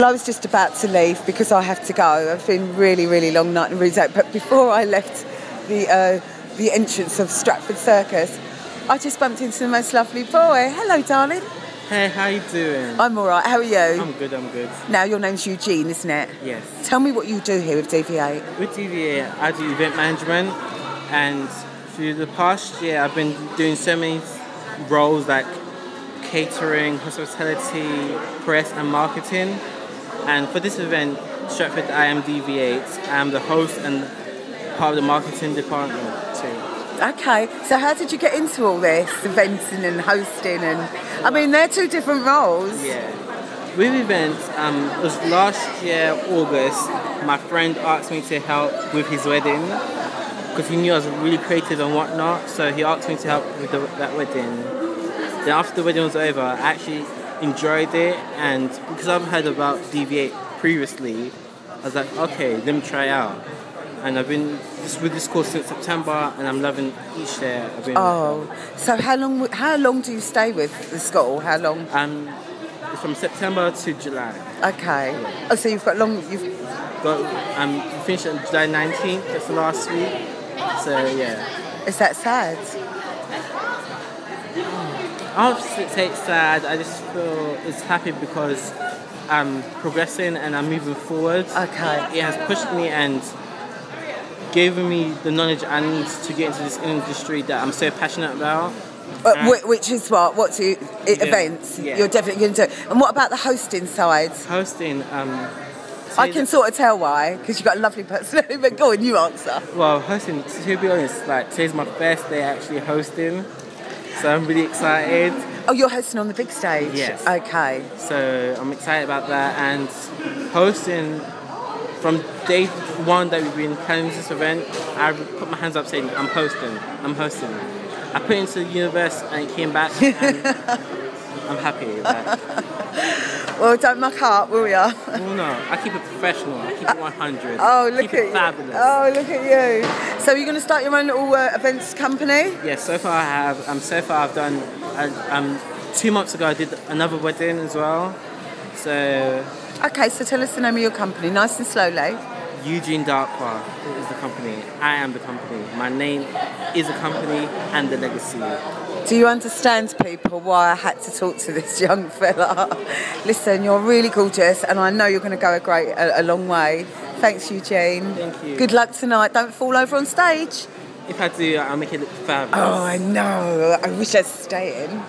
I was just about to leave because I have to go. It's been really, really long night in Resort. But before I left the entrance of Stratford Circus, I just bumped into the most lovely boy. Hello, darling. Hey, how you doing? I'm all right. How are you? I'm good. Now, your name's Eugene, isn't it? Yes. Tell me what you do here with DV8. With DV8, I do event management, and through the past year, I've been doing so many roles like catering, hospitality, press, and marketing. And for this event, Stratford I Am DV8, I'm the host and part of the marketing department too. Okay, so how did you get into all this, eventing and hosting? And I mean, they're two different roles. Yeah. With events, it was last year, August, my friend asked me to help with his wedding because he knew I was really creative and whatnot, so he asked me to help with that wedding. Then after the wedding was over, I actually enjoyed it, and because I've heard about DV8 previously, I was like, okay, let me try out. And I've been with this course since September, and I'm loving each year I've been. Oh, so how long do you stay with the school? How long? From September to July. Okay. Yeah. Oh, so you've got long. You've finished on July 19th. That's the last week. So yeah. Is that sad? I don't say it's sad. I just feel it's happy because I'm progressing and I'm moving forward. Okay. It has pushed me and given me the knowledge I need to get into this industry that I'm so passionate about. Which is what? What's events? Yeah. You're definitely going to do. And what about the hosting side? Hosting. I can sort of tell why, because you've got a lovely personality. But go on, you answer. Well, hosting. To be honest, today's my first day actually hosting. So I'm really excited. Oh, you're hosting on the big stage? Yes. Okay. So I'm excited about that, and hosting from day one that we've been planning this event, I put my hands up saying, I'm hosting. I put it into the universe and it came back, and I'm happy with that. Well, don't muck up, will ya? Well, no, I keep it professional. I keep it 100. Oh, look keep at it fabulous. Oh, look at you. So you're going to start your own little events company? Yes, so far I have. So far I've done. 2 months ago I did another wedding as well. So. Okay, so tell us the name of your company, nice and slowly. Eugene Darkwa is the company. I am the company. My name is a company and the legacy. Do you understand, people, why I had to talk to this young fella? Listen, you're really gorgeous, and I know you're going to go a long way. Thanks, Eugene. Thank you. Good luck tonight. Don't fall over on stage. If I do, I'll make it look fabulous. Oh, I know. I wish I'd stay in.